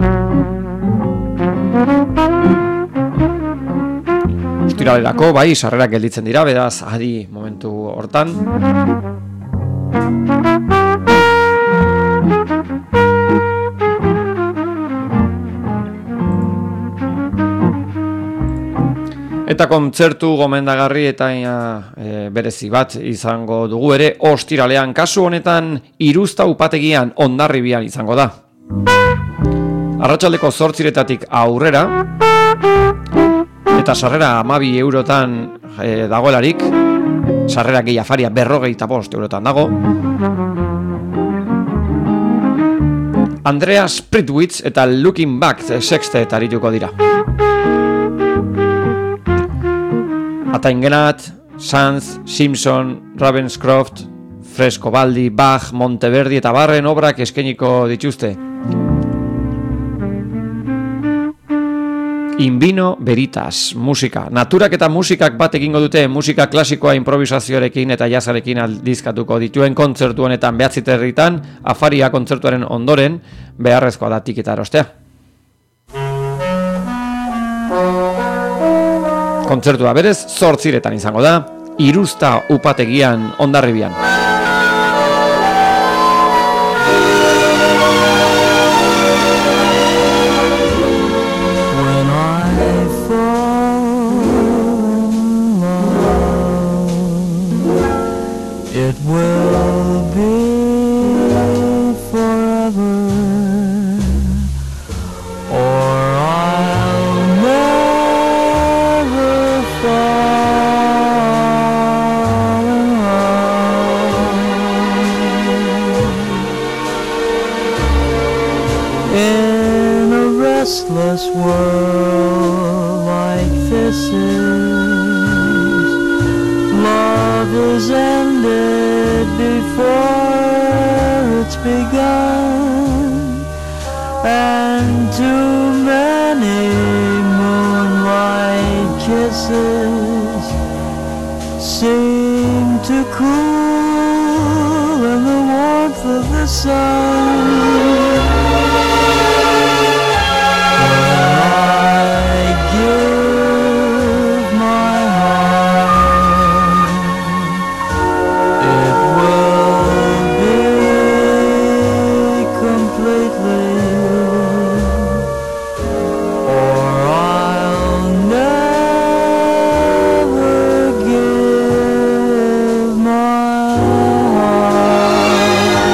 Ostiralerako bai sarrerak gelditzen dira, beraz adi momentu hortan. Eta kontzertu gomendagarri eta e, berezi bat izango dugu ere ostiralean, kasu honetan Iruzta upategian Hondarribian izango da. Arratsaldeko zortziretatik aurrera eta sarrera hamabi eurotan e, dagoelarik, sarrera gehi afaria berrogeita bost eurotan dago. Andrea Spritwitz eta Looking Back sextet arituko dira. Ataingenat, Sanz, Simpson, Ravenscroft, Frescobaldi, Bach, Monteverdi eta Barren obrak eskainiko dituzte. Invino Veritas, musika. Naturak eta musikak bat egingo dute musika klasikoa improvisazioarekin eta jazarekin aldizkatuko dituen kontzertu honetan behatziterritan, afaria kontzertuaren ondoren, beharrezkoa da tiketa erostea. Kontzertua berez, zortziretan izango da, Iruzta upategian Hondarribian. cool in the warmth of the sun. I give my heart, it will be completely, or I'll never give my heart.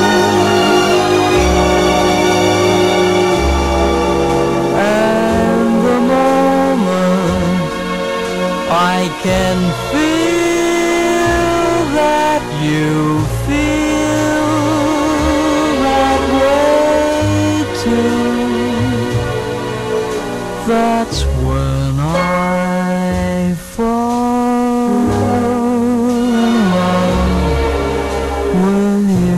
And the moment I can feel that you feel that way too, that's when I fall in love with you.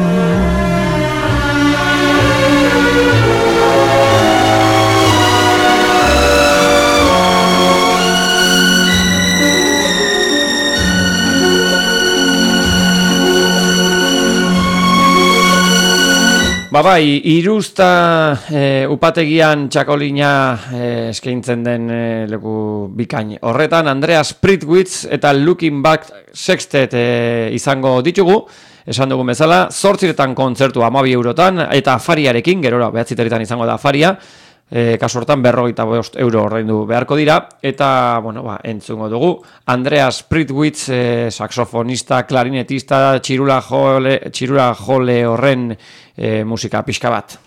Ba bai, Iruzta e, upategian txakolina e, eskaintzen den e, leku bikain. Horretan, Andreas Pritwitz eta Looking Back Sextet e, izango ditugu, esan dugun bezala, zortziretan kontzertu hamabi eurotan, eta afariarekin, gerora, behatziteretan izango da afaria, e, kasu hortan berrogeita bost euro ordaindu beharko dira, eta, bueno, ba, entzungo dugu, Andreas Pritwitz, e, saxofonista, klarinetista, txirula jole, txirula jole horren e, musika pixka bat.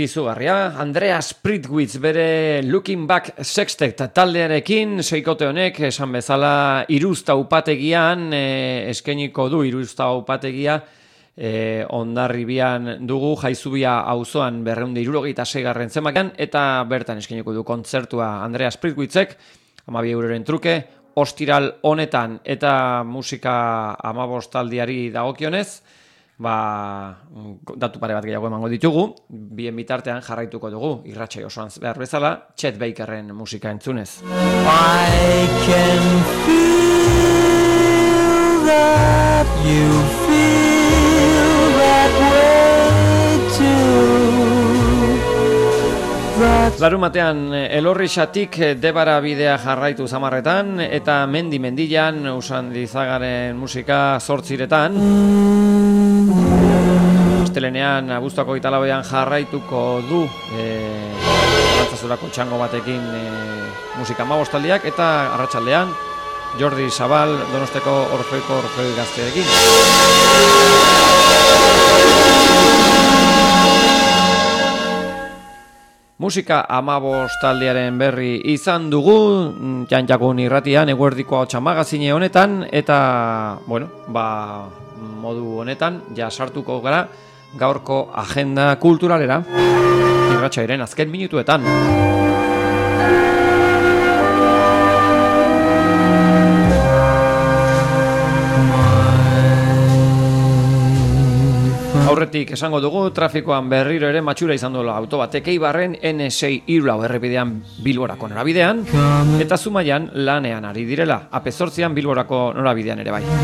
izugarria. Andreas Pritwitz bere Looking Back Sextet taldearekin, seikote honek esan bezala Iruzta upategian e, eskainiko du Iruzta upategia e, Hondarribian dugu Jaizubia auzoan berrehun eta hirurogeita seigarren zenbakian eta bertan eskainiko du kontzertua Andreas Pritwitzek hamabi euroren truke ostiral honetan eta musika hamabostaldiari dagokionez. Ba, datu pare bat gehiago emango ditugu, bien bitartean jarraituko dugu, irratsaio osoan behar bezala, Chet Bakerren musika entzunez. I can feel that you feel that way too. That's Larumatean Elorrixatik Debara bidea jarraitu zamarretan eta mendi mendian usan dizagaren musika zortziretan. Astelenean abuztuako italauean jarraituko du e, Arantzazurako txango batekin e, musika hamabostaldiak eta arratsaldean Jordi Zabal Donosteko Orfeiko Orfei gazteekin. Musika hamabostaldiaren berri izan dugu Jantjakun irratian eguerdiko ahotsa magazine honetan eta bueno, ba, modu honetan ja sartuko gara gaurko agenda kulturalera irratsairen azken minutuetan. Aurretik esango dugu, trafikoan berriro ere matxura izan duela auto batek Eibarren N sei hiru errepidean Bilborako norabidean, eta Zumaian lanean ari direla, A P zortzian Bilborako norabidean ere bai.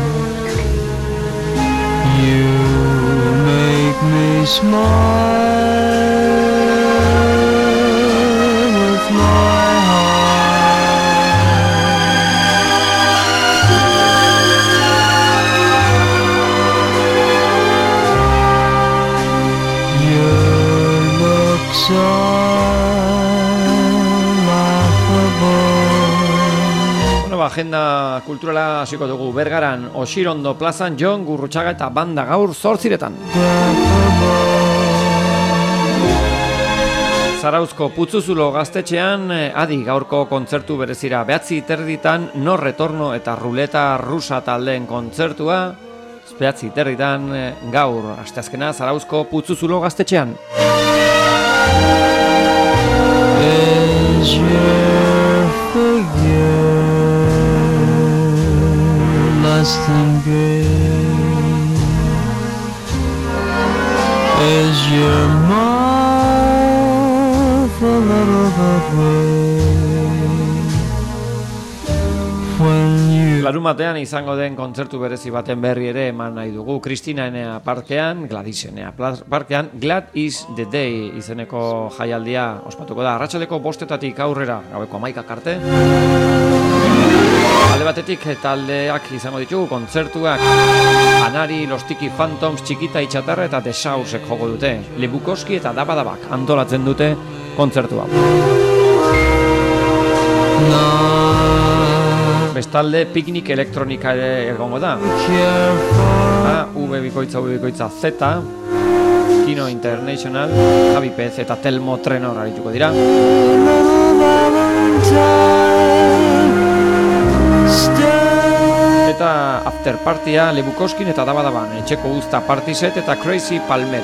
you make me smile with my heart. Your looks are laughable. Bueno, ba, agenda kulturala hasiko dugu Bergaran, Osirondo plazan Jon Gurrutxaga eta banda gaur zortziretan. Zarauzko Putzuzulo gaztetxean adi gaurko kontzertu berezira behatzi terditan No Retorno eta Ruleta Rusa taldeen kontzertua behatzi terditan gaur asteazkena Zarauzko Putzuzulo gaztetxean. Is your figure less than good? Is your mouth a little that way? When you Larumatean izango den kontzertu berezi baten berri ere eman nahi dugu Kristina Enea parkean, Gladys Enea parkean, Glad is the Day izeneko jaialdia ospatuko da. Arratsaldeko bostetatik aurrera, gaueko hamaikak arte. Alde batetik taldeak izango ditugu kontzertuak Anari, Los Tiki Phantoms, Txikita Itxatarra eta The Sausek joko dute. Lebukoski eta Dabadabak antolatzen dute kontzertua. Bestalde piknik elektronika ere egongo da. A, V bikoitza, V bikoitza Z, Kino International, Javi Pez eta Telmo Trenor arituko dira. Eta after partya Lebukoskin eta Dabadaban, etxeko uzta party set eta Crazy Palmera.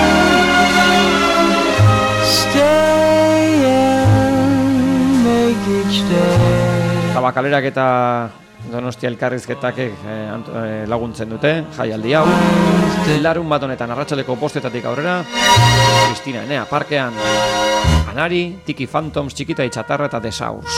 Tabakalerak eta Donostia elkarrizketak eh, eh, laguntzen dute jaialdi hau. Larun bat honetan arratsaldeko bostetatik aurrera Kristina Enea parkean Anari, Tiki Phantoms, Txikita Itxatarra eta The Saus.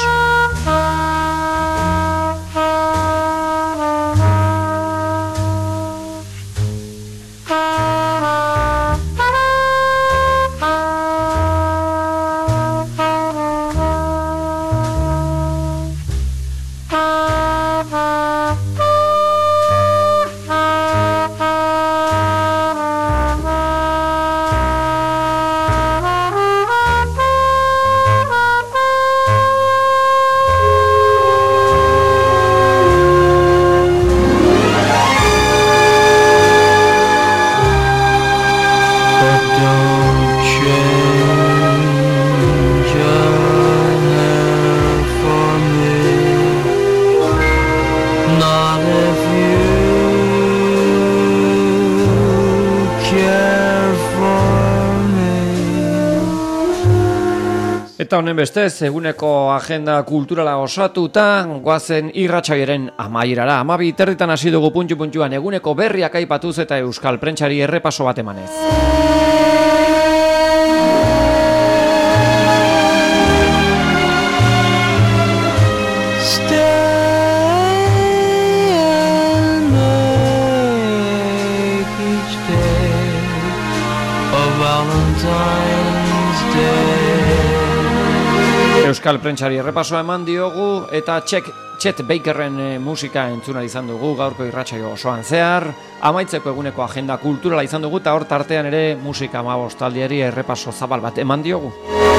Eta honen bestez, eguneko agenda kulturala osatuta, goazen irratsaioaren amaierara. Amabi terditan hasi dugu puntxu-puntxuan eguneko berriak aipatuz eta euskal prentsari errepaso bat emanez. Euskal prentsari errepasoa eman diogu eta Chet, Chet Bakerren e, musika entzuna izan dugu gaurko irratsaio osoan zehar. Amaitzeko eguneko agenda kulturala izan dugu eta hor tartean ere musika hamabostaldiari errepaso zabal bat eman diogu.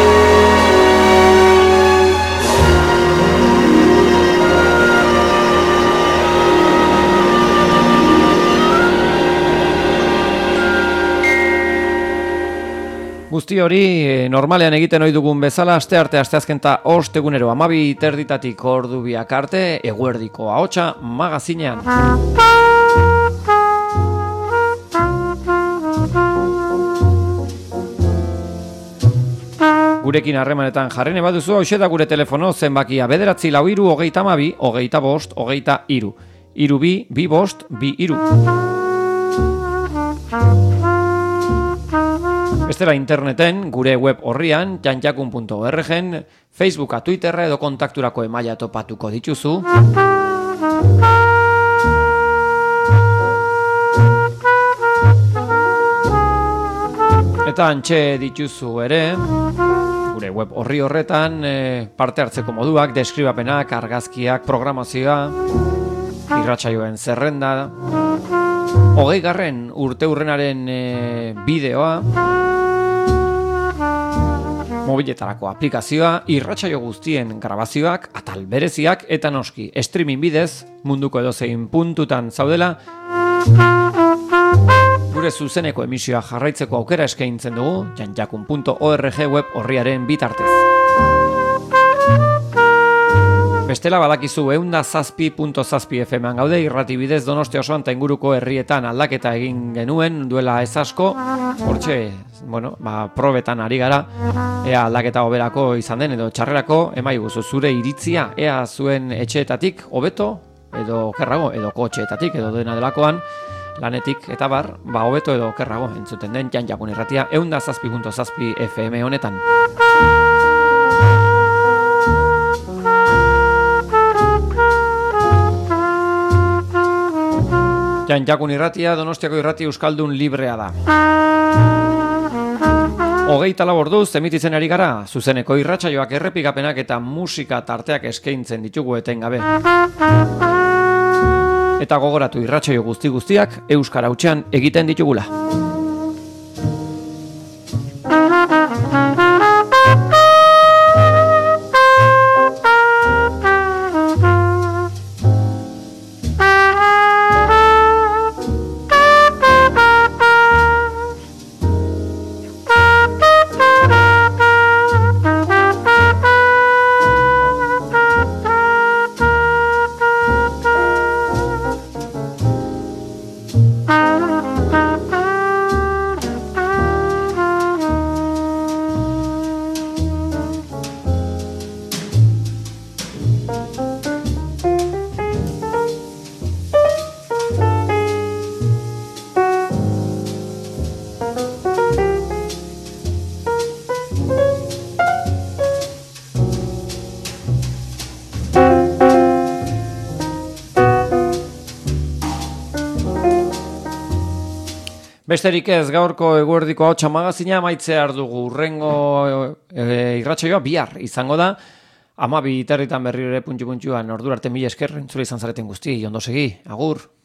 Guzti hori, normalean egiten ohi dugun bezala, aste arte asteazken ta ostegunero amabi terditatik ordu biak arte, eguerdiko ahotsa magazinean. Gurekin harremanetan jarrene baduzu, hauxe da gure telefono zenbakia bederatzi lau hiru hogeita hamabi, hogeita bost, hogeita hiru. Hiru bi, bi bost, bi hiru. Bestela interneten, gure web horrian, janjakun puntu org, Facebooka, Twitterra edo kontakturako emaila topatuko dituzu. Eta antxe dituzu ere, gure web horri horretan, e, parte hartzeko moduak, deskribapenak, argazkiak, programazioa, irratsaioen zerrenda, hogei garren urteurrenaren e, bideoa, mobiletarako aplikazioa, irratsaio guztien grabazioak, atal bereziak eta noski streaming bidez munduko edozein puntutan zaudela gure zuzeneko emisioa jarraitzeko aukera eskaintzen dugu janjakun puntu org web horriaren bitartez. Bestela badakizu eunda zazpi puntu zazpi F M-an gaude, irrati bidez Donostia osoan eta inguruko herrietan aldaketa egin genuen duela ez asko. Hortxe, bueno, ba, probetan ari gara, ea aldaketa hoberako izan den edo txarrerako, emaiguzu zure iritzia, ea zuen etxeetatik hobeto edo okerrago, edo kotxeetatik edo dena delakoan, lanetik eta bar, ba hobeto edo okerrago entzuten den janjakun irratia eunda zazpi puntu zazpi F M honetan. Janjakun irratia, Donostiako irrati euskaldun librea da. Hogeita lau orduz emititzen ari gara, zuzeneko irratsaioak errepikapenak eta musika tarteak eskaintzen ditugu etengabe. Eta gogoratu irratsaio guzti guztiak euskara hutsean egiten ditugula. Besterik ez, gaurko eguerdiko ahotsa magazina amaitzear dugu. Urrengo e, irratsaioa bihar izango da. Amabi territan berriro ere puntxu-puntxuan ordura arte mila esker entzule izan zareten guzti, ondo segi, agur.